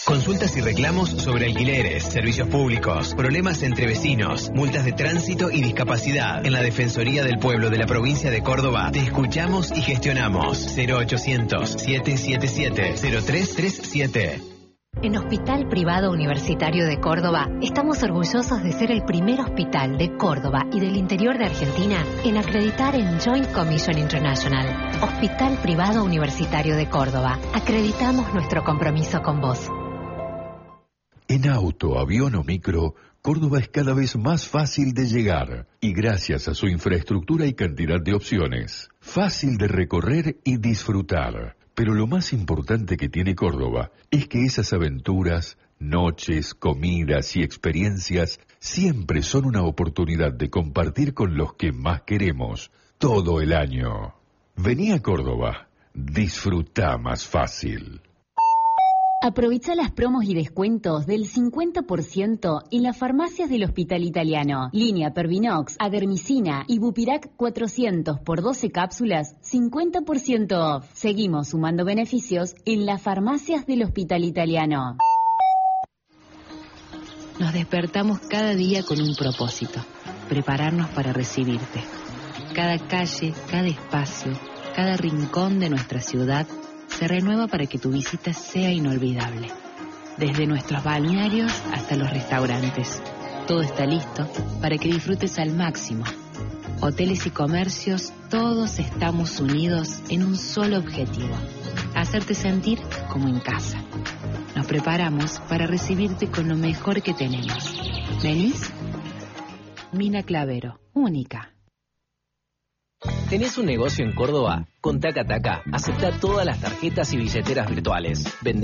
Consultas y reclamos sobre alquileres, servicios públicos, problemas entre vecinos, multas de tránsito y discapacidad. En la Defensoría del Pueblo de la provincia de Córdoba te escuchamos y gestionamos. 0800-777-0337. En Hospital Privado Universitario de Córdoba estamos orgullosos de ser el primer hospital de Córdoba y del interior de Argentina en acreditar en Joint Commission International. Hospital Privado Universitario de Córdoba. Acreditamos nuestro compromiso con vos. En auto, avión o micro, Córdoba es cada vez más fácil de llegar y gracias a su infraestructura y cantidad de opciones, fácil de recorrer y disfrutar. Pero lo más importante que tiene Córdoba es que esas aventuras, noches, comidas y experiencias siempre son una oportunidad de compartir con los que más queremos todo el año. Vení a Córdoba, disfruta más fácil. Aprovecha las promos y descuentos del 50% en las farmacias del Hospital Italiano. Línea Pervinox, Adermicina y Bupirac 400 por 12 cápsulas, 50% off. Seguimos sumando beneficios en las farmacias del Hospital Italiano. Nos despertamos cada día con un propósito, prepararnos para recibirte. Cada calle, cada espacio, cada rincón de nuestra ciudad se renueva para que tu visita sea inolvidable. Desde nuestros balnearios hasta los restaurantes, todo está listo para que disfrutes al máximo. Hoteles y comercios, todos estamos unidos en un solo objetivo: hacerte sentir como en casa. Nos preparamos para recibirte con lo mejor que tenemos. ¿Venís? Mina Clavero, única. ¿Tenés un negocio en Córdoba? Con Taca Taca, acepta todas las tarjetas y billeteras virtuales.